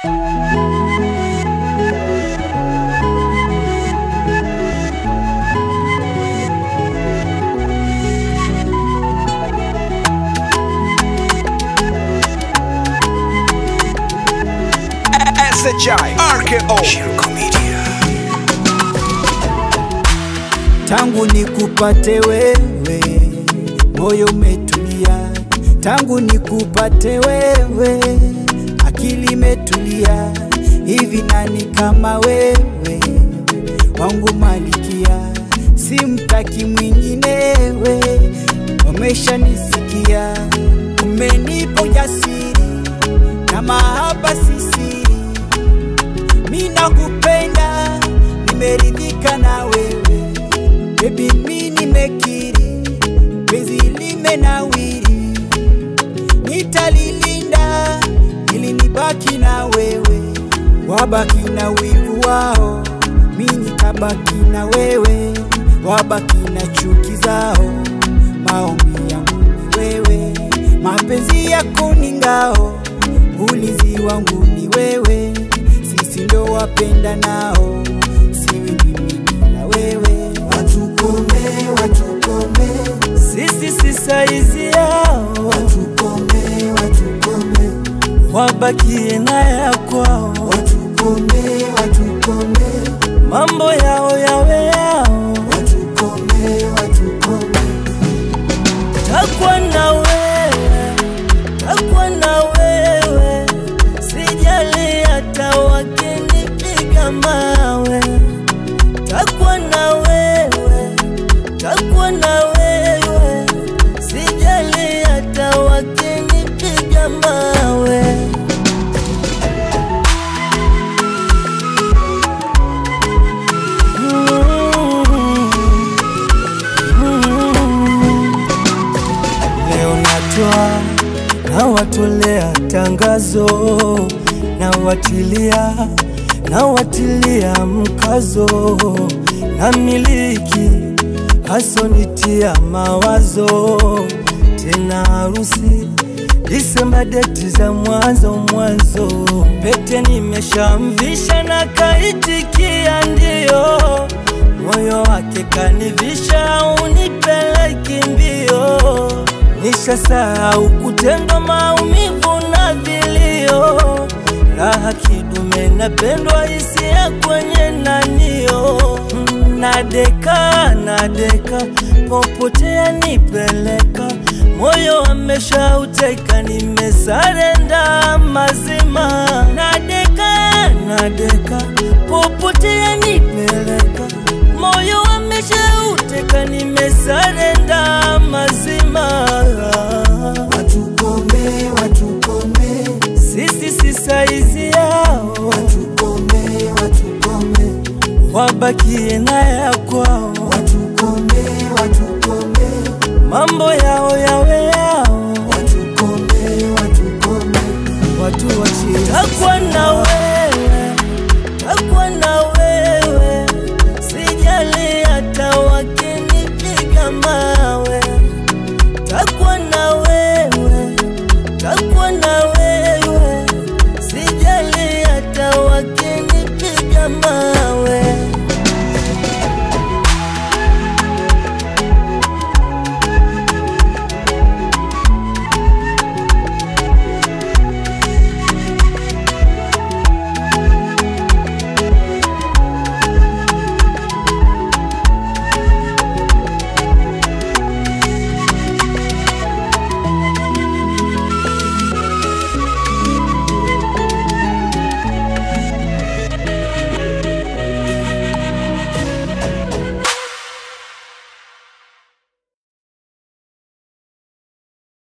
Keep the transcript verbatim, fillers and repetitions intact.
S H I R K O Shirko Media. Tangu nikupate wewe, moyo umetulia. Tangu nikupate wewe, akili imetulia. Hivi nani kama wewe, wangu malikia? Simtaki mwinginewe, umeshanisikia. Umenipa ujasiri na mahaba sisi. Mimi nakupenda, nimeridhika na wewe. Baby mimi nimekiri, penzi limenawiri. Nitalilinda ili nibaki na wewe. Wabaki na wivu wao, mimi nitabaki na wewe. Wabaki na chuki zao, maombi yangu ni wewe. Mapenzi yako ni ngao, ulinzi wangu ni wewe. Sisi ndo wapenda nao, siwi mimi bila wewe. Watukome, watukome, sisi si saizi yao. Watukome, watukome, wabakie na ya kwao. Watukome, watukome, mambo yao yawe yao. Watukome, watukome, takwa na wewe, takwa na wewe. Sijali hata wakinipiga mawe. Takwa na wewe, takwa na wewe. Sijali hata wakinipiga mawe. Na watolea tangazo, na watilia, na watilia mkazo. Na miliki hasonitia mawazo. Tena harusi Disemba deti za mwanzo mwanzo. Pete nimeshamvisha na kaitikia ndio. Moyo wake kanivisha, unipeleki mbio. Nishasahau kutendwa, maumivu na vilio. Raha kidume napendwa, hisia kwenye nanio. Nadeka, nadeka, popote nipeleka. Moyo ameshauteka, nimesarenda mazima. Nadeka, nadeka, popote nipeleka. Moyo ameshauteka, nimesarenda mazima. watukome, watukome, Sisi si saizi yao. Watukome, watukome, wabakie na ya kwao. Watukome, watukome, mambo yao